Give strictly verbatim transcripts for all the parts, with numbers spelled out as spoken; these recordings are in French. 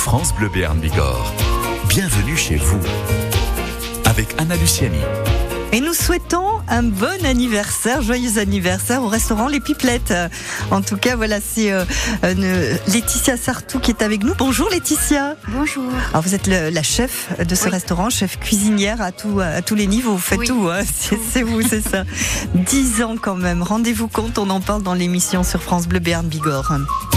France Bleu Béarn Bigorre. Bienvenue chez vous, avec Anna Luciani. Et nous souhaitons un bon anniversaire, joyeux anniversaire au restaurant Les Pipelettes. En tout cas, voilà, c'est euh, euh, Laetitia Sartou qui est avec nous. Bonjour Laetitia. Bonjour. Alors vous êtes le, la chef de ce oui. restaurant, chef cuisinière à, tout, à tous les niveaux. Vous faites oui. tout, hein. c'est, c'est vous, c'est ça. Dix ans quand même. Rendez-vous compte, on en parle dans l'émission sur France Bleu Béarn Bigorre.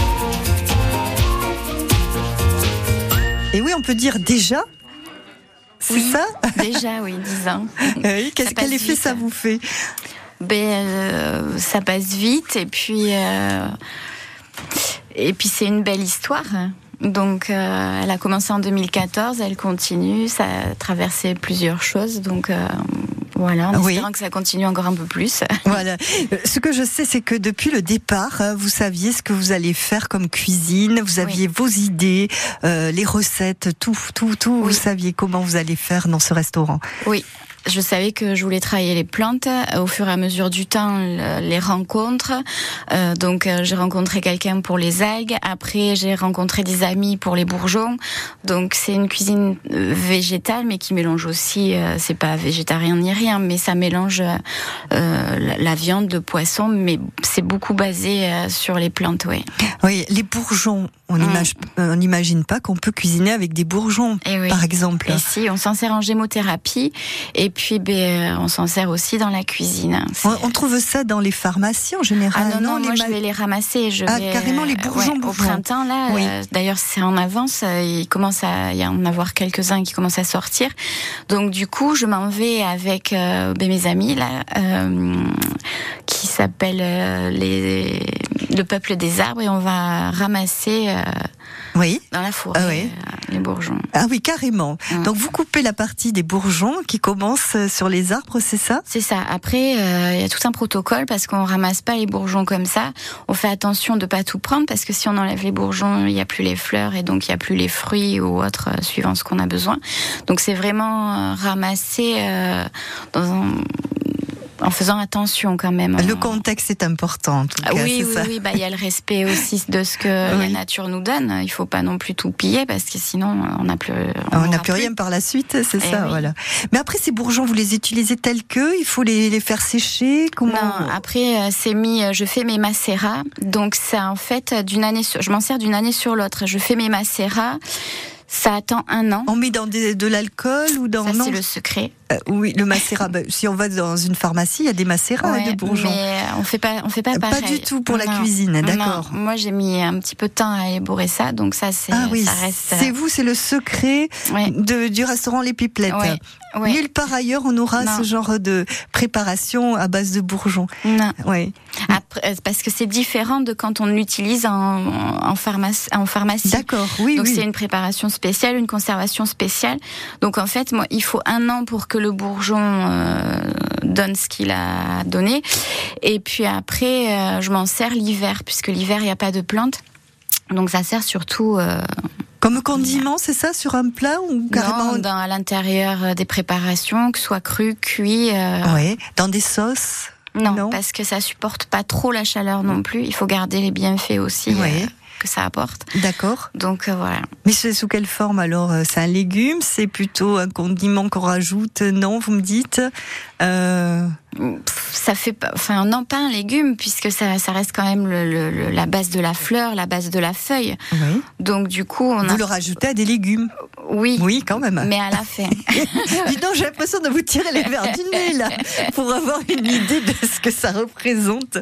Et oui, on peut dire déjà. C'est oui, ça déjà, oui, dix ans. Oui, qu'est-ce, quel effet vite. Ça vous fait? Ben, euh, ça passe vite et puis, euh, et puis c'est une belle histoire. Donc, euh, elle a commencé en deux mille quatorze, elle continue, ça a traversé plusieurs choses. Donc, euh, voilà, en oui. espérant que ça continue encore un peu plus. Voilà. Ce que je sais, c'est que depuis le départ, vous saviez ce que vous allez faire comme cuisine, vous aviez oui. vos idées, euh, les recettes, tout, tout, tout. Oui. Vous saviez comment vous allez faire dans ce restaurant. Oui. Je savais que je voulais travailler les plantes au fur et à mesure du temps, les rencontres. Euh, donc euh, j'ai rencontré quelqu'un pour les algues. Après j'ai rencontré des amis pour les bourgeons. Donc c'est une cuisine végétale, mais qui mélange aussi. Euh, c'est pas végétarien ni rien, mais ça mélange euh, la, la viande, le poisson, mais c'est beaucoup basé euh, sur les plantes, ouais. Oui, les bourgeons. On n'imagine mmh. pas qu'on peut cuisiner avec des bourgeons, oui. par exemple. Et si, on s'en sert en gémothérapie. Et puis, ben, on s'en sert aussi dans la cuisine. On, on trouve ça dans les pharmacies en général. Ah non, non, non moi les je vais les ramasser. Je ah, vais, carrément les bourgeons, ouais, bourgeons. Au printemps, là, oui. euh, d'ailleurs c'est en avance, il commence à y en avoir quelques-uns qui commencent à sortir. Donc du coup, je m'en vais avec euh, ben, mes amis, là, euh, qui s'appellent euh, les, le peuple des arbres, et on va ramasser... Euh, Oui. Dans la forêt, ah oui. euh, les bourgeons. Ah oui, carrément. Mmh. Donc vous coupez la partie des bourgeons qui commence sur les arbres, c'est ça? C'est ça. Après, il euh, y a tout un protocole parce qu'on ramasse pas les bourgeons comme ça. On fait attention de pas tout prendre parce que si on enlève les bourgeons, il y a plus les fleurs et donc il y a plus les fruits ou autres euh, suivant ce qu'on a besoin. Donc c'est vraiment euh, ramasser euh, dans un... en faisant attention quand même. Le contexte est important en tout cas. Oui, c'est oui, ça. oui. Bah, il y a le respect aussi de ce que oui. la nature nous donne. Il faut pas non plus tout piller parce que sinon on n'a plus. On n'a plus rien par la suite, c'est Et ça, oui. voilà. Mais après ces bourgeons, vous les utilisez tels que, il faut les, les faire sécher. Comment? Non, après c'est mis. Je fais mes macérats. Donc ça en fait d'une année. Sur, je m'en sers d'une année sur l'autre. Je fais mes macérats. Ça attend un an. On met dans des, de l'alcool ou dans... Ça, non. c'est le secret. Euh, oui, le macérat. bah, si on va dans une pharmacie, il y a des macérats ouais, de bourgeons. Mais on fait pas, on fait pas pareil. Pas du tout pour non. la cuisine, d'accord. Non. Moi, j'ai mis un petit peu de temps à élaborer ça, donc ça, c'est, ah oui, ça reste. C'est vous, c'est le secret ouais. de, du restaurant Les Pipelettes. Ouais. Ouais. Nulle part ailleurs, on aura non. ce genre de préparation à base de bourgeons. Non. Ouais. Après, parce que c'est différent de quand on l'utilise en, en, pharmacie, en pharmacie. D'accord, oui, Donc oui. c'est une préparation spéciale, une conservation spéciale. Donc en fait, moi, il faut un an pour que le bourgeon euh, donne ce qu'il a donné. Et puis après, euh, je m'en sers l'hiver, puisque l'hiver, il n'y a pas de plantes. Donc ça sert surtout... Euh, Comme condiment, c'est ça, sur un plat ou carrément non, dans, à l'intérieur des préparations, que ce soit cru, cuit. Euh... Oui, dans des sauces. Non, non, parce que ça supporte pas trop la chaleur non plus. Il faut garder les bienfaits aussi oui. euh, que ça apporte. D'accord. Donc euh, voilà. Mais c'est sous quelle forme alors? C'est un légume? C'est plutôt un condiment qu'on rajoute? Non, vous me dites euh... Ça fait pas, enfin non, pas un légume puisque ça, ça reste quand même le, le, la base de la fleur, la base de la feuille. Oui. Donc du coup, on vous a... le rajoutez à des légumes. Oui. Oui, quand même. Mais à la fin. Dis donc, j'ai l'impression de vous tirer les verres du nez là, pour avoir une idée de ce que ça représente.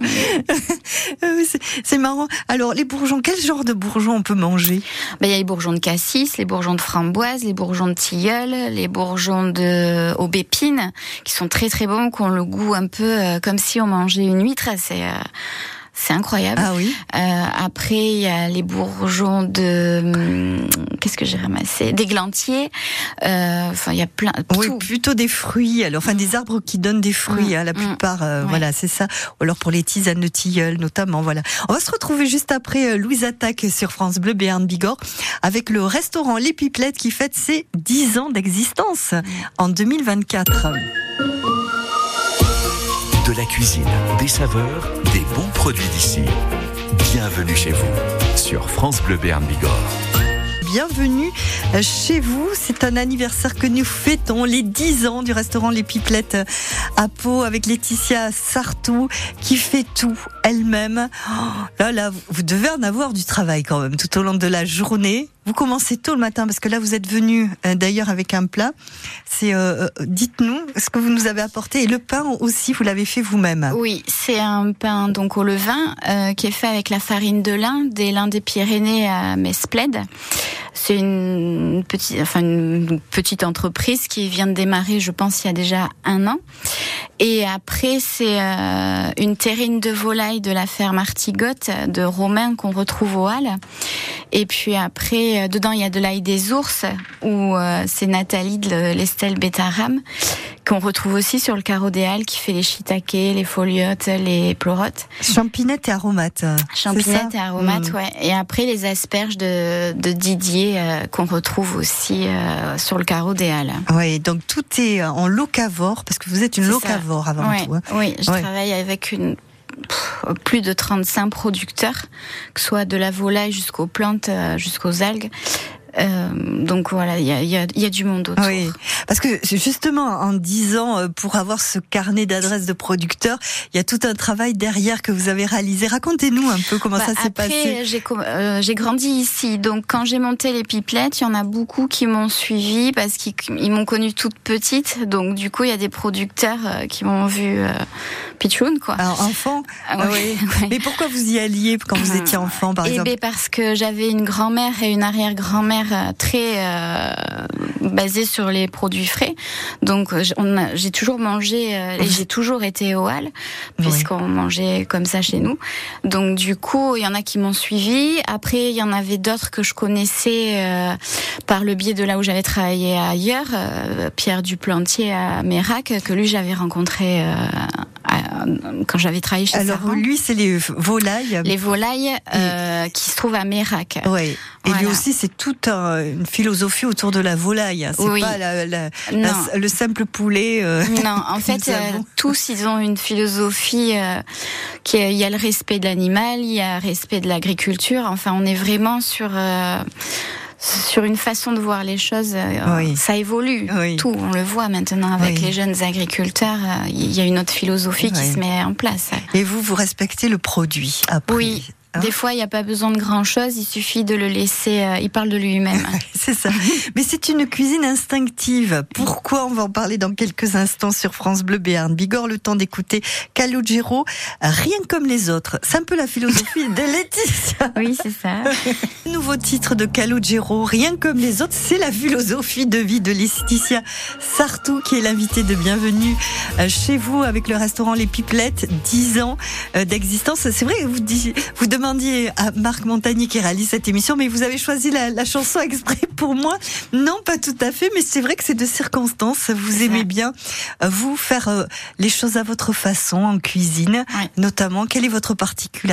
c'est, c'est marrant. Alors, les bourgeons, quel genre de bourgeons on peut manger? Ben, il y a les bourgeons de cassis, les bourgeons de framboise, les bourgeons de tilleul, les bourgeons de aubépine, qui sont très très bons, qui ont le goût un peu euh, comme si on mangeait une huître. C'est euh, c'est incroyable. Ah oui. Euh, après, il y a les bourgeons de hum, qu'est-ce que j'ai ramassé? D'églantier. Euh, enfin, il y a plein. Oui, tout. plutôt des fruits. Alors, enfin, mmh. des arbres qui donnent des fruits. Mmh. Hein, la plupart. Euh, ouais. Voilà, c'est ça. Ou alors pour les tisanes de tilleul, notamment. Voilà. On va se retrouver juste après euh, Louise Attaque sur France Bleu Béarn Bigorre avec le restaurant Les Pipelettes qui fête ses dix ans d'existence mmh. en deux mille vingt-quatre. De la cuisine, des saveurs, des bons produits d'ici. Bienvenue chez vous sur France Bleu Béarn Bigorre. bienvenue chez vous. C'est un anniversaire que nous fêtons, les dix ans du restaurant Les Pipelettes à Pau, avec Laetitia Sarthou qui fait tout elle-même. Oh, là, là, vous devez en avoir du travail quand même tout au long de la journée. Vous commencez tôt le matin parce que là vous êtes venu euh, d'ailleurs avec un plat. C'est, euh, dites-nous ce que vous nous avez apporté, et le pain aussi vous l'avez fait vous-même. Oui, c'est un pain donc au levain euh, qui est fait avec la farine de lin, des lins des Pyrénées à Mesplède. C'est une petite, enfin une petite entreprise qui vient de démarrer, je pense, il y a déjà un an. Et après, c'est euh, une terrine de volaille de la ferme Artigotte de Romain qu'on retrouve au Halles. Et puis après, euh, dedans, il y a de l'ail des ours, où euh, c'est Nathalie de l'Estelle Bétaram, qu'on retrouve aussi sur le carreau des Halles, qui fait les shiitake, les foliotes, les pleurotes. Champinettes et aromates. Champinettes et aromates, mmh. ouais. Et après, les asperges de, de Didier, euh, qu'on retrouve aussi euh, sur le carreau des Halles. Oui, donc tout est en locavore, parce que vous êtes une c'est locavore ça. Avant ouais, tout. Hein. Oui, je ouais. travaille avec une... plus de trente-cinq producteurs, que ce soit de la volaille jusqu'aux plantes, jusqu'aux algues. Euh, donc voilà, il y a, y, a, y a du monde autour. Oui, parce que justement, en dix ans, pour avoir ce carnet d'adresses de producteurs, il y a tout un travail derrière que vous avez réalisé. Racontez-nous un peu comment bah, ça s'est après, passé. J'ai, euh, j'ai grandi ici, donc quand j'ai monté les Pipelettes, il y en a beaucoup qui m'ont suivi parce qu'ils ils m'ont connue toute petite. Donc du coup, il y a des producteurs euh, qui m'ont vu euh, pitchoun, quoi. Alors enfant, ah, ouais, oui. ouais. Mais pourquoi vous y alliez quand vous étiez enfant, par eh exemple? Eh bien, parce que j'avais une grand-mère et une arrière-grand-mère très euh, basée sur les produits frais. Donc on a, j'ai toujours mangé euh, et j'ai toujours été au Halles puisqu'on oui. mangeait comme ça chez nous. Donc du coup, il y en a qui m'ont suivi. Après, il y en avait d'autres que je connaissais euh, par le biais de là où j'avais travaillé ailleurs, euh, Pierre Duplantier à Mérac, que lui j'avais rencontré euh, à, quand j'avais travaillé chez Alors Saran. lui, c'est les volailles. Les volailles euh, et... qui se trouvent à Mérac. Oui. Et voilà. Lui aussi, c'est toute un, une philosophie autour de la volaille. C'est oui. pas la, la, la, le simple poulet. Euh, non, en fait, euh, tous, ils ont une philosophie euh, qui est, il y a le respect de l'animal, il y a le respect de l'agriculture. Enfin, on est vraiment sur... Euh, sur une façon de voir les choses, oui. ça évolue. Oui. Tout, on le voit maintenant avec oui. les jeunes agriculteurs. Il y a une autre philosophie oui. qui se met en place. Et vous, vous respectez le produit après. Oui. Hein? Des fois, il n'y a pas besoin de grand-chose, il suffit de le laisser, euh, il parle de lui-même. C'est ça. Mais c'est une cuisine instinctive. Pourquoi? On va en parler dans quelques instants sur France Bleu Béarn Bigorre. Le temps d'écouter Calogero, rien comme les autres. C'est un peu la philosophie de Laetitia. Oui, c'est ça. Nouveau titre de Calogero, rien comme les autres. C'est la philosophie de vie de Laetitia Sarthou, qui est l'invitée de Bienvenue chez vous avec le restaurant Les Pipelettes. dix ans d'existence. C'est vrai que vous, vous demandiez à Marc Montagnier qui réalise cette émission, mais vous avez choisi la, la chanson exprès pour moi. Non, pas tout à fait, mais c'est vrai que c'est de circonstance. Vous c'est aimez ça. Bien, vous, faire euh, les choses à votre façon en cuisine, ouais. notamment. Quelle est votre particularité ?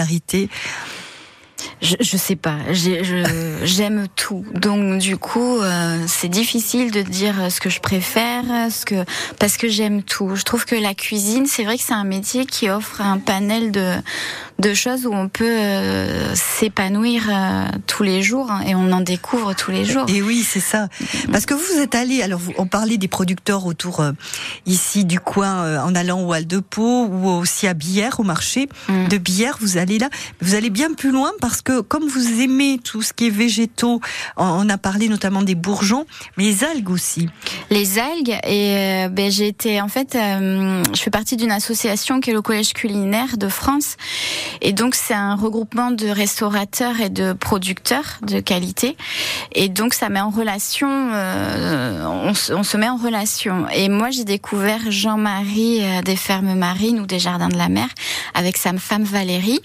Je, je sais pas, j'ai, je, j'aime tout. Donc du coup, euh, c'est difficile de dire ce que je préfère, ce que parce que j'aime tout. Je trouve que la cuisine, c'est vrai que c'est un métier qui offre un panel de de choses où on peut euh, s'épanouir euh, tous les jours hein, et on en découvre tous les jours. Et oui, c'est ça. Parce que vous êtes allé, alors vous, on parlait des producteurs autour euh, ici du coin euh, en allant au Halles de Pau ou aussi à Bière, au marché mm. de Bière, vous allez là. Vous allez bien plus loin parce que comme vous aimez tout ce qui est végétaux, on a parlé notamment des bourgeons, mais les algues aussi. Les algues, et euh, ben, j'ai été, en fait, euh, je fais partie d'une association qui est le Collège culinaire de France. Et donc c'est un regroupement de restaurateurs et de producteurs de qualité. Et donc ça met en relation, euh, on, se, on se met en relation. Et moi j'ai découvert Jean-Marie euh, des Fermes Marines ou des Jardins de la Mer avec sa femme Valérie.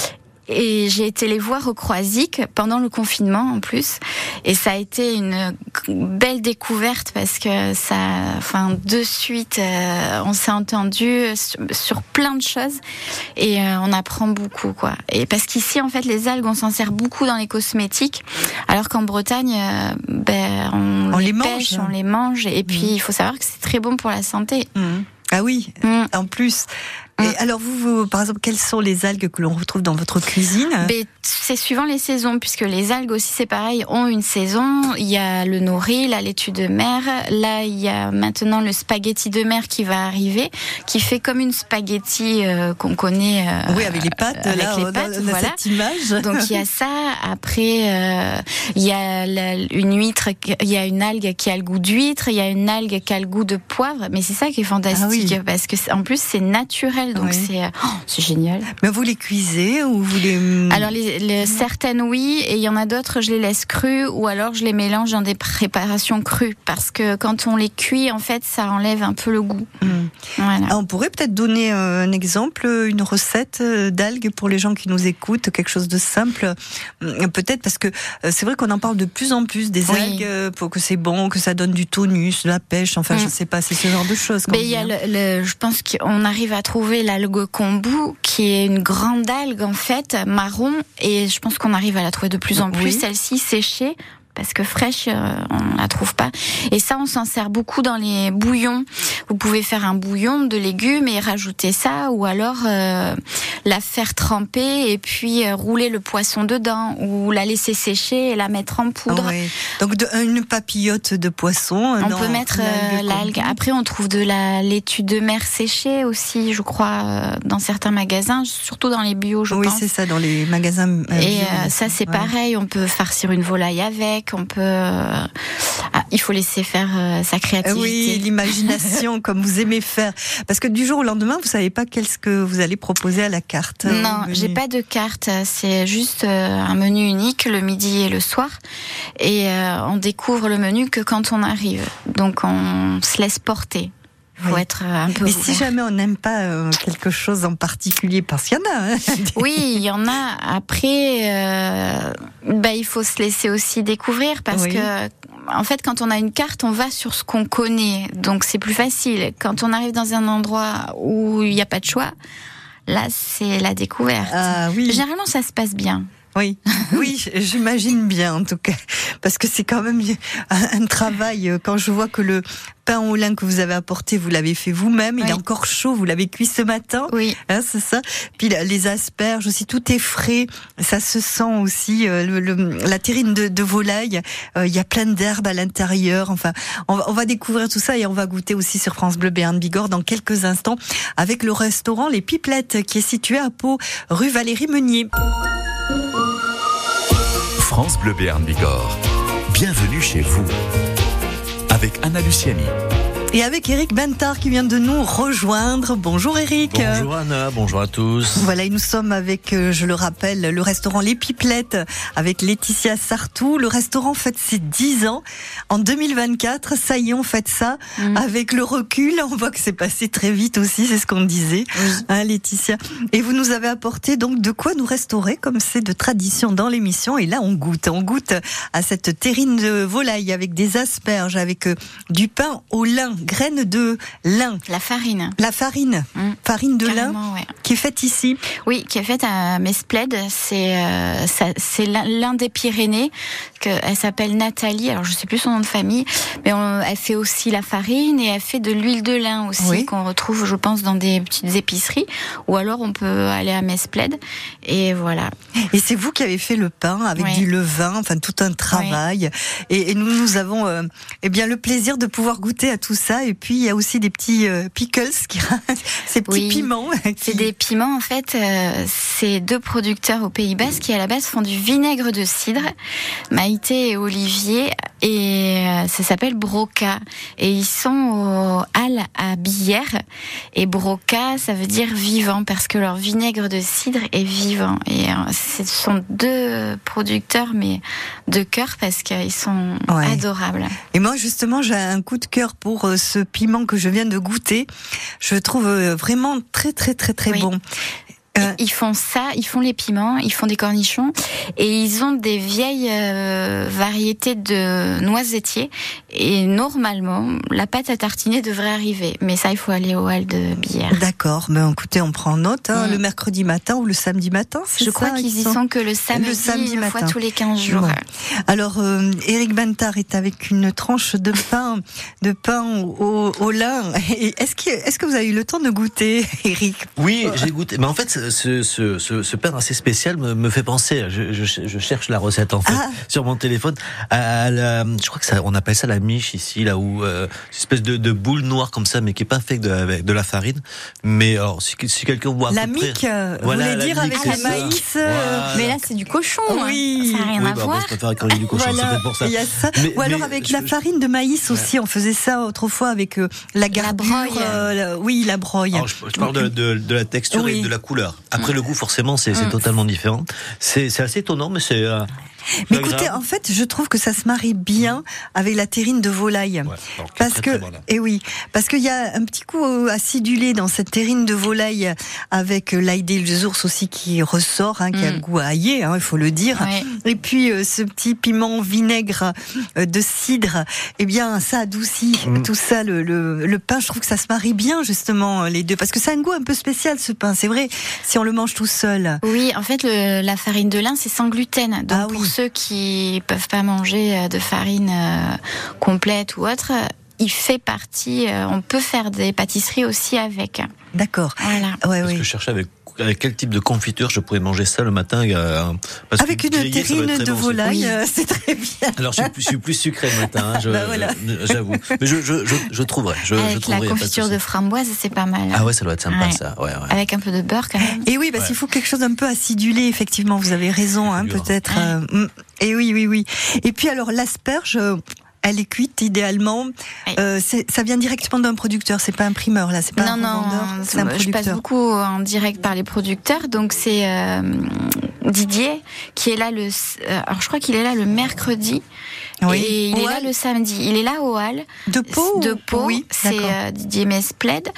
Et j'ai été les voir au Croisic pendant le confinement en plus, et ça a été une belle découverte parce que ça, enfin de suite, euh, on s'est entendu sur, sur plein de choses et euh, on apprend beaucoup quoi. Et parce qu'ici en fait les algues on s'en sert beaucoup dans les cosmétiques, alors qu'en Bretagne, euh, ben on, on les, les pêche, mange, on les mange et puis mmh. il faut savoir que c'est très bon pour la santé. Mmh. Ah oui, mmh. en plus. Et alors, vous, vous, par exemple, quelles sont les algues que l'on retrouve dans votre cuisine ? Mais c'est suivant les saisons, puisque les algues aussi, c'est pareil, ont une saison. Il y a le nori, la laitue de mer. Là, il y a maintenant le spaghetti de mer qui va arriver, qui fait comme une spaghetti euh, qu'on connaît. Euh, oui, avec les pâtes, avec là, les dans, pâtes, dans voilà. cette image. Donc il y a ça. Après, euh, il y a la, une huître, il y a une algue qui a le goût d'huître, il y a une algue qui a le goût de poivre. Mais c'est ça qui est fantastique, ah oui. parce que en plus c'est naturel, donc oui. c'est oh, c'est génial. Mais vous les cuisez ou vous les Alors les, les certaines oui, et il y en a d'autres je les laisse crues ou alors je les mélange dans des préparations crues parce que quand on les cuit en fait ça enlève un peu le goût. Mmh. Voilà. Ah, on pourrait peut-être donner un exemple, une recette d'algues pour les gens qui nous écoutent, quelque chose de simple, peut-être parce que c'est vrai qu'on en parle de plus en plus des oui. algues pour que c'est bon, que ça donne du tonus, de la pêche, enfin mmh. je sais pas, c'est ce genre de choses. Mais il y a le, le, je pense qu'on arrive à trouver l'algue kombu qui est une grande algue en fait marron et je pense qu'on arrive à la trouver de plus en plus. Oui. Celle-ci séchée. Parce que fraîche, euh, on la trouve pas. Et ça, on s'en sert beaucoup dans les bouillons. Vous pouvez faire un bouillon de légumes et rajouter ça, ou alors euh, la faire tremper et puis euh, rouler le poisson dedans, ou la laisser sécher et la mettre en poudre. Oh oui. Donc de, une papillote de poisson. On dans peut mettre euh, l'algue. Après, on trouve de la laitue de mer séchée aussi, je crois, euh, dans certains magasins, surtout dans les bio, je oui, pense. Oui, c'est ça, dans les magasins. Euh, et bio, euh, ça, c'est ouais. pareil. On peut farcir une volaille avec. On peut. Euh... Ah, il faut laisser faire euh, sa créativité. Oui, l'imagination, comme vous aimez faire. Parce que du jour au lendemain, vous savez pas qu'est-ce que vous allez proposer à la carte. Non, j'ai pas de carte. C'est juste euh, un menu unique le midi et le soir. Et euh, on découvre le menu que quand on arrive. Donc on se laisse porter. Il faut oui. être un peu. Mais ouvert. si jamais on n'aime pas euh, quelque chose en particulier, parce qu'il y en a. Hein. Oui, il y en a. Après, euh, bah, il faut se laisser aussi découvrir parce oui. que, en fait, quand on a une carte, on va sur ce qu'on connaît. Donc c'est plus facile. Quand on arrive dans un endroit où il n'y a pas de choix, là, c'est la découverte. Ah, oui. Généralement, ça se passe bien. Oui, oui, j'imagine bien en tout cas, parce que c'est quand même un, un travail. Quand je vois que le pain au lin que vous avez apporté, vous l'avez fait vous-même, oui. il est encore chaud, vous l'avez cuit ce matin, oui, hein, c'est ça. Puis les asperges aussi, tout est frais, ça se sent aussi. Euh, le, le, la terrine de, de volaille, euh, il y a plein d'herbes à l'intérieur. Enfin, on va, on va découvrir tout ça et on va goûter aussi sur France Bleu Béarn Bigorre dans quelques instants avec le restaurant Les Pipelettes qui est situé à Pau, rue Valérie Meunier. France Bleu Béarn Bigorre. Bienvenue chez vous. Avec Anna Luciani. Et avec Eric Bentard qui vient de nous rejoindre. Bonjour Eric. Bonjour Anna, bonjour à tous. Voilà, et nous sommes avec, je le rappelle, le restaurant Les Pipelettes avec Laetitia Sartou. Le restaurant fête ses dix ans en deux mille vingt-quatre. Ça y est, on fête ça. Mmh. Avec le recul, on voit que c'est passé très vite aussi, c'est ce qu'on disait, oui. hein, Laetitia. Et vous nous avez apporté donc de quoi nous restaurer, comme c'est de tradition dans l'émission. Et là, on goûte. On goûte à cette terrine de volaille avec des asperges, avec euh, du pain au lin. Graines de lin. La farine. La farine. Mmh. Farine de Carrément, lin ouais. qui est faite ici. Oui, qui est faite à Mesplède. C'est euh, ça, c'est l'un des Pyrénées. Que, elle s'appelle Nathalie. Alors je sais plus son nom de famille, mais on, elle fait aussi la farine et elle fait de l'huile de lin aussi oui. qu'on retrouve, je pense, dans des petites épiceries. Ou alors on peut aller à Mesplède et voilà. Et c'est vous qui avez fait le pain avec oui. du levain, enfin tout un travail. Oui. Et, et nous nous avons euh, eh bien le plaisir de pouvoir goûter à tout ça. Et puis il y a aussi des petits euh, pickles, qui, ces petits oui, piments. Qui... C'est des piments en fait. Euh, c'est deux producteurs au Pays Basque qui à la base font du vinaigre de cidre, Maïté et Olivier, et euh, ça s'appelle Broca. Et ils sont au Halles à Billère. Et Broca, ça veut dire vivant parce que leur vinaigre de cidre est vivant. Et euh, ce sont deux producteurs mais de cœur parce qu'ils sont ouais. adorables. Et moi justement j'ai un coup de cœur pour euh, ce piment que je viens de goûter. Je le trouve vraiment très très très très oui. bon. Euh. Ils font ça, ils font les piments, ils font des cornichons et ils ont des vieilles euh, variétés de noisettiers et normalement la pâte à tartiner devrait arriver, mais ça il faut aller au hall de Bière. D'accord, ben écoutez, on prend note, hein, mmh. le mercredi matin ou le samedi matin, c'est Je ça, crois qu'ils y sont... sont que le samedi, le samedi une matin. fois tous les quinze jours. Bon. Alors euh, Éric Bintard est avec une tranche de pain, de pain au, au lin. Et est-ce que, est-ce que vous avez eu le temps de goûter, Éric? Oui, j'ai goûté. Mais en fait, ce, ce, ce, ce pain assez spécial me, me fait penser. Je, je, je cherche la recette en fait ah. sur mon téléphone. À la, je crois que ça, on appelle ça la miche ici, là où euh, une espèce de, de boule noire comme ça, mais qui est pas faite de, avec de la farine. Mais alors, si, si quelqu'un voit à la peu mique, près, vous voilà, voulez dire mique, avec le maïs voilà. Mais là, c'est du cochon. Oui. Ça n'a rien oui, à bah, voir. moi, je préfère quand il y a du cochon. Voilà, C'est peut-être pour ça. il y a ça. Mais, Ou alors mais, avec je, la farine de maïs aussi, ouais. On faisait ça autrefois avec euh, la garbure. La broye. Euh, la, oui, la broye. Alors, je, je parle de, de, de la texture oui. et de la couleur. Après, le goût, forcément, c'est, c'est mmh. totalement différent. C'est, c'est assez étonnant, mais c'est... Euh, Mais écoutez, grave. En fait, je trouve que ça se marie bien avec la terrine de volaille, ouais, alors, parce très, que, très bon, et oui, parce qu'il y a un petit coup acidulé dans cette terrine de volaille avec l'ail des ours aussi qui ressort, hein, qui mm. a le goût aillé, hein, il faut le dire. Ouais. Et puis euh, ce petit piment vinaigre euh, de cidre, eh bien, ça adoucit mm. tout ça. Le, le, le pain, je trouve que ça se marie bien justement les deux, parce que ça a un goût un peu spécial ce pain. C'est vrai, si on le mange tout seul. Oui, en fait, le, la farine de lin, c'est sans gluten, donc ah, pour oui. ceux qui peuvent pas manger de farine euh, complète ou autre, il fait partie. Euh, on peut faire des pâtisseries aussi avec. D'accord. Voilà. Ouais, Parce oui. que je cherchais avec. Avec quel type de confiture je pourrais manger ça le matin euh, parce avec une grillé, terrine de bon, volaille, oui. C'est très bien. Alors je suis plus, je suis plus sucré le matin, hein, je, bah voilà. j'avoue. Mais je, je, je, je trouverai. Je, avec je trouverai, la confiture de, de framboise, c'est pas mal. Ah ouais, ça doit être sympa ouais. ça. Ouais, ouais. Avec un peu de beurre quand même. Et oui, parce ouais. qu'il faut quelque chose d'un peu acidulé. Effectivement, vous avez raison, hein, peut-être. Ouais. Euh, et oui, oui, oui. Et puis alors l'asperge. Elle est cuite idéalement. Oui. Euh, c'est, ça vient directement d'un producteur. C'est pas un primeur là. C'est pas non, un revendeur. Non, c'est un producteur. Je passe beaucoup en direct par les producteurs. Donc c'est euh, Didier qui est là le. Euh, alors je crois qu'il est là le mercredi. Oui. Et il au est Hall. Là le samedi. Il est là au hall. De Pau. De Pau. Oui. C'est euh, Didier Mespled.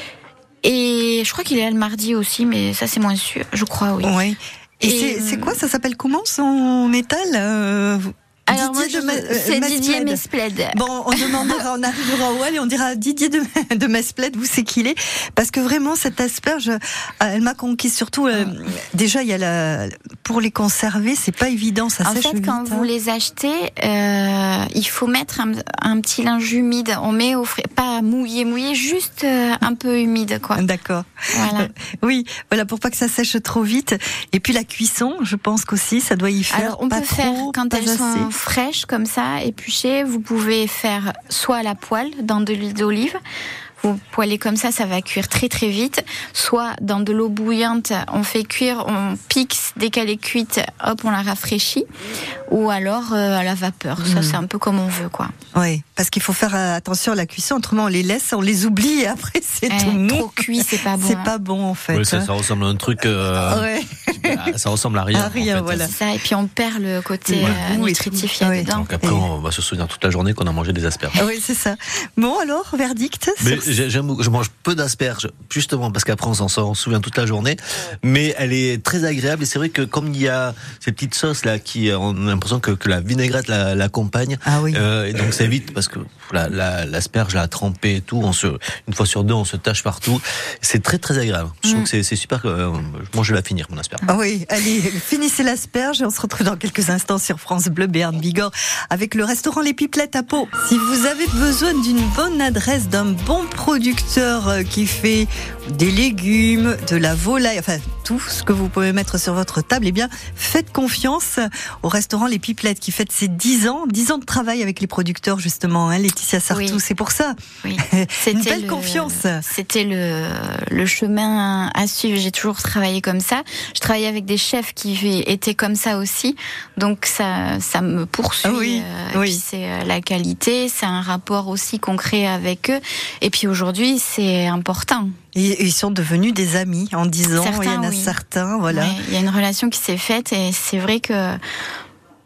Et je crois qu'il est là le mardi aussi, mais ça c'est moins sûr. Je crois oui. Oui. Et, Et c'est, c'est quoi? Ça s'appelle comment son métal euh... Alors Didier moi, je, de, c'est Mespled. Didier Mespled. Bon, on demandera, on arrivera au hall et on dira Didier de, de Mespled, où c'est qu'il est, parce que vraiment cette asperge, elle m'a conquise. Surtout, euh, déjà il y a la, pour les conserver, c'est pas évident, ça en sèche fait, vite. Quand hein. vous les achetez, euh, il faut mettre un, un petit linge humide. On met au frais, pas mouillé, mouillé, juste euh, un peu humide, quoi. D'accord. Voilà. Oui, voilà, pour pas que ça sèche trop vite. Et puis la cuisson, je pense qu'aussi, ça doit y faire. Alors on pas peut trop, faire quand elles assez. sont fraîches comme ça, épluchées, vous pouvez faire soit à la poêle dans de l'huile d'olive. Vous poêlez comme ça, ça va cuire très très vite. Soit dans de l'eau bouillante, on fait cuire, on pique dès qu'elle est cuite, hop, on la rafraîchit. Ou alors euh, à la vapeur. Mmh. Ça, c'est un peu comme on veut, quoi. Oui, parce qu'il faut faire attention à la cuisson. Autrement, on les laisse, on les oublie et après c'est eh, tout mou. Trop cuit, c'est pas bon. C'est pas bon en fait. Oui, ça, ça ressemble à un truc. Euh, ouais. Ça ressemble à rien. À rien, en fait. voilà. C'est ça. Et puis on perd le côté ouais. euh, nutritif qu'il y a oui. dedans. Donc après, on va se souvenir toute la journée qu'on a mangé des asperges. Oui, c'est ça. Bon, alors, verdict. Mais j'aime, je mange peu d'asperges, justement parce qu'après on s'en souvient toute la journée. Mais elle est très agréable et c'est vrai que comme il y a ces petites sauces là qui, on a l'impression que, que la vinaigrette la, l'accompagne. Ah oui. Euh, et donc c'est vite parce que la, la, l'asperge la trempée et tout, on se, une fois sur deux, on se tâche partout. C'est très très agréable. Je mmh. trouve que c'est, c'est super. Euh, moi, je vais la finir mon asperge. Ah oui, allez, finissez l'asperge et on se retrouve dans quelques instants sur France Bleu Béarn Bigorre avec le restaurant Les Pipelettes à Pau. Si vous avez besoin d'une bonne adresse, d'un bon producteur qui fait des légumes, de la volaille, enfin tout ce que vous pouvez mettre sur votre table, eh bien faites confiance au restaurant Les Pipelettes qui fête ses dix ans, dix ans de travail avec les producteurs justement, hein, Laetitia Sartou, oui. C'est pour ça. Oui. C'était une belle le, confiance. C'était le, le chemin à suivre. J'ai toujours travaillé comme ça. Je travaillais avec des chefs qui étaient comme ça aussi, donc ça, ça me poursuit. Ah oui, euh, oui. Et puis c'est la qualité, c'est un rapport aussi concret avec eux. Et puis aujourd'hui, c'est important. Et ils sont devenus des amis en dix ans. Certains, il y en a oui. certains, voilà. Ouais, il y a une relation qui s'est faite et c'est vrai que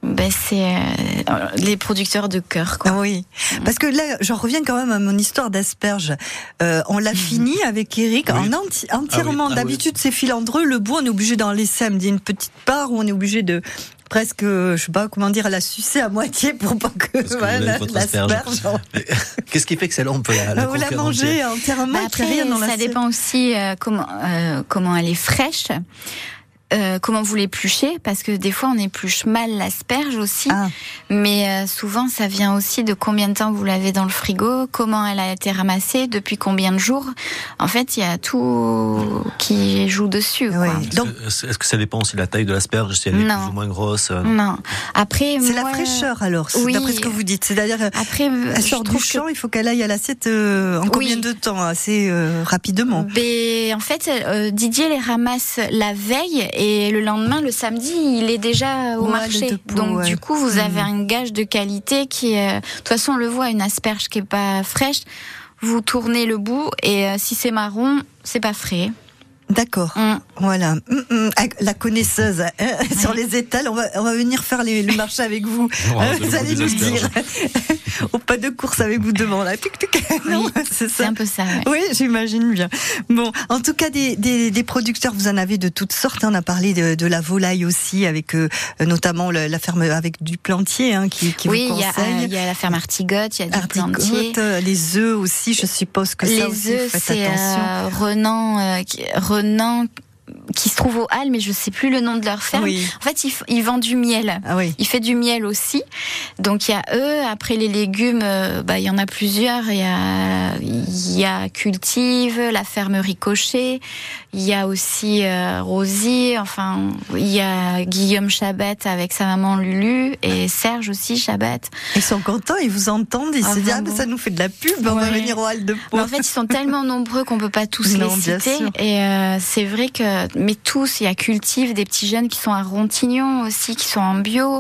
Ben c'est euh, les producteurs de cœur, quoi. Oui, parce que là, j'en reviens quand même à mon histoire d'asperges. Euh, on l'a fini avec Eric oui. en enti- entièrement. Ah oui. Ah D'habitude, oui. c'est filandreux. Le bout, on est obligé d'en laisser une petite part où on est obligé de presque, je sais pas comment dire, la sucer à moitié pour pas que, que voilà, votre l'asperge. Qu'est-ce qui fait que celle-là, on peut la, la, Vous la mangez entièrement. Bah après, rien dans ça l'assiette. dépend aussi euh, comment euh, comment elle est fraîche. Euh, comment vous l'épluchez, parce que des fois on épluche mal l'asperge aussi, Ah. mais euh, souvent ça vient aussi de combien de temps vous l'avez dans le frigo, comment elle a été ramassée, depuis combien de jours. En fait, il y a tout qui joue dessus, quoi. Oui. Donc, Est-ce que ça dépend aussi de la taille de l'asperge, si elle est Non. plus ou moins grosse? Non. Après, c'est moi, la fraîcheur alors, oui. d'après ce que vous dites. C'est-à-dire, Après, elle je sort du trouve que champ, il faut qu'elle aille à l'assiette euh, en combien Oui. de temps? Assez euh, rapidement. Mais en fait, euh, Didier les ramasse la veille et le lendemain, le samedi, il est déjà au Ouais, marché. le dépôt, Donc ouais. du coup, vous Mmh. avez un gage de qualité qui est... De toute façon, on le voit, une asperge qui est pas fraîche, vous tournez le bout et euh, si c'est marron, c'est pas frais. D'accord. Mm. Voilà. Mm, mm. La connaisseuse hein, sur les étals. On va, on va venir faire les, le marché avec vous. Oh, Hein, c'est vous le allez goût nous des dire. Au pas de course avec vous devant là. Tuc, tuc. Non, c'est C'est ça. un peu ça, ouais. Oui, j'imagine bien. Bon, en tout cas, des, des, des producteurs, vous en avez de toutes sortes. On a parlé de, de la volaille aussi, avec euh, notamment le, la ferme avec du plantier hein, qui, qui Oui, vous il y, a, conseille. euh, il y a la ferme Artigote, il y a du plantier. Articote, les œufs aussi, je suppose que ça Les aussi, œufs, faites c'est attention. euh, Renan, euh, qui, Renan qui se trouve aux Halles, mais je sais plus le nom de leur ferme. Oui. En fait, il, f- il vend du miel. Ah oui. Il fait du miel aussi. Donc il y a eux. Après les légumes, euh, bah il y en a plusieurs. Il y a il y a Cultive, la ferme Ricochet. Il y a aussi euh, Rosie. Enfin, il y a Guillaume Chabat avec sa maman Lulu et Serge aussi Chabat. Ils sont contents, ils vous entendent, ils Ah, se disent ah vraiment. ben ça nous fait de la pub, on va Ouais. venir au Halles de Pau. Mais en fait, ils sont tellement nombreux qu'on peut pas tous Non, les bien citer. sûr. Et euh, c'est vrai que, mais tous, il y a Cultive, des petits jeunes qui sont à Rontignon aussi, qui sont en bio.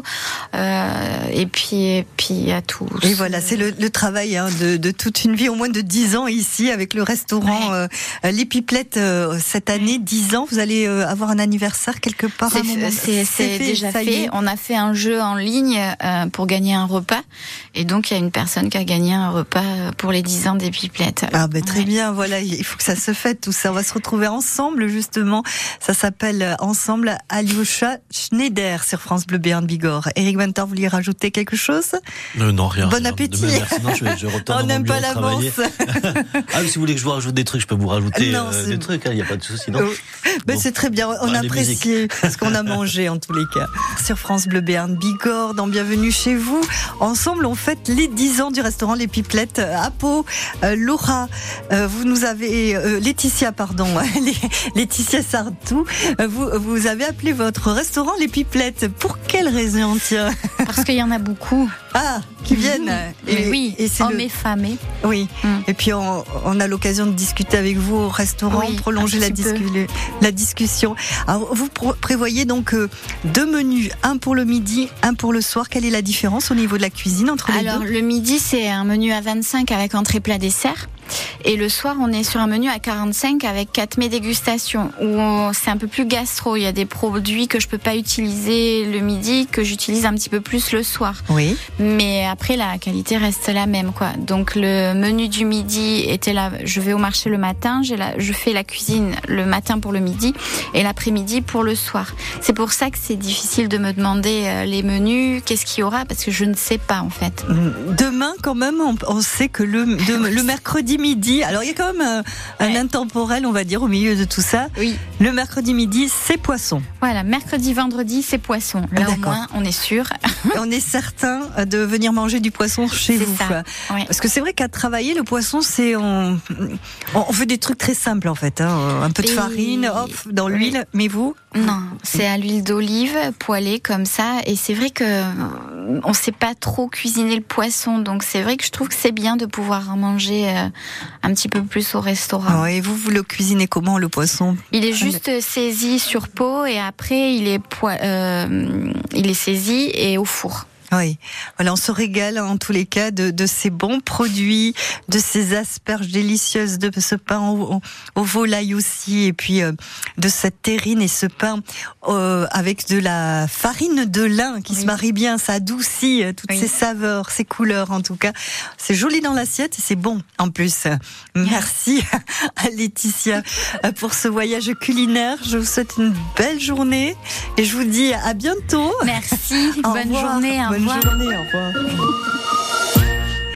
Euh, et puis, et puis il y a tous. Et voilà, c'est le, le travail hein, de, de toute une vie, au moins de dix ans ici, avec le restaurant Ouais. euh, Les Pipelettes euh, cette année, dix ans. Vous allez euh, avoir un anniversaire quelque part à C'est, un moment. c'est, c'est déjà ça y fait. est. On a fait un jeu en ligne euh, pour gagner un repas. Et donc, il y a une personne qui a gagné un repas pour les dix ans des Pipelettes. Ah ben très Ouais. bien, voilà, il faut que ça se fête tout ça. On va se retrouver ensemble justement. Ça s'appelle Ensemble Alyosha Schneider sur France Bleu Béarn Bigorre. Eric Ventor, vous vouliez rajouter quelque chose? Euh, non, rien. Bon rien. appétit. Demain, merci. Non, je, je retourne On dans mon n'aime bureau pas travailler. l'avance. Ah, mais si vous voulez que je vous rajoute des trucs, je peux vous rajouter Non, euh, c'est- des trucs, il n'y a pas de souci. Non. Oh, ben Bon. c'est très bien, on Bah, les apprécie ce qu'on a mangé en tous les cas. Sur France Bleu Béarn Bigorre, dans Bienvenue chez vous. Ensemble, on fête les dix ans du restaurant Les Pipelettes à Pau. Euh, Laura, euh, vous nous avez, euh, Laetitia, pardon, Laetitia Sartou, euh, vous, vous avez appelé votre restaurant Les Pipelettes. Pour quelle raison, tiens? Parce qu'il y en a beaucoup. Ah, qui viennent. Et oui, et c'est hommes le- et femmes. et- Oui, Mm. et puis on, on a l'occasion de discuter avec vous au restaurant, Oui, prolonger un la, petit peu. discu- la discussion. Alors, vous pro- prévoyez donc euh, deux menus, un pour le midi, un pour le soir. Quelle est la différence au niveau de la cuisine entre les Alors, deux? le midi, c'est un menu à vingt-cinq avec entrée plat dessert. Et le soir, on est sur un menu à quarante-cinq avec quatre mets dégustation, où on- c'est un peu plus gastro. Il y a des produits que je peux pas utiliser le midi, que j'utilise un petit peu plus le soir. Oui, Mais après, la qualité reste la même, quoi. Donc, le menu du midi était là. Je vais au marché le matin, j'ai la, je fais la cuisine le matin pour le midi et l'après-midi pour le soir. C'est pour ça que c'est difficile de me demander euh, les menus, qu'est-ce qu'il y aura, parce que je ne sais pas, en fait. demain quand même, on, on sait que le, de- le mercredi midi, alors il y a quand même un, un Ouais. intemporel, on va dire, au milieu de tout ça. Oui. Le mercredi midi, c'est poisson. Voilà, mercredi, vendredi, c'est poisson. Là, au D'accord. moins, on est sûr. On est certain de venir manger du poisson chez C'est vous. ça. quoi. Ouais. Parce que c'est vrai qu'à travailler, le poisson, c'est on, on fait des trucs très simples en fait. Hein. Un peu de Et- farine, hop, dans Oui. l'huile. Mais vous? Non, c'est à l'huile d'olive, poêlée comme ça. Et c'est vrai que euh, on sait pas trop cuisiner le poisson. Donc c'est vrai que je trouve que c'est bien de pouvoir en manger euh, un petit peu plus au restaurant. Ah, et vous, vous le cuisinez comment le poisson? Il est juste saisi sur peau et après il est, poi- euh, il est saisi et au four. Oui, voilà, on se régale en tous les cas de, de ces bons produits, de ces asperges délicieuses, de ce pain au, au volaille aussi, et puis euh, de cette terrine et ce pain euh, avec de la farine de lin qui oui. se marie bien, ça adoucit toutes oui. ces saveurs, ces couleurs en tout cas. C'est joli dans l'assiette et c'est bon en plus. Merci à Laetitia pour ce voyage culinaire. Je vous souhaite une belle journée et je vous dis à bientôt. Merci, bonne journée. Bonne journée, au revoir.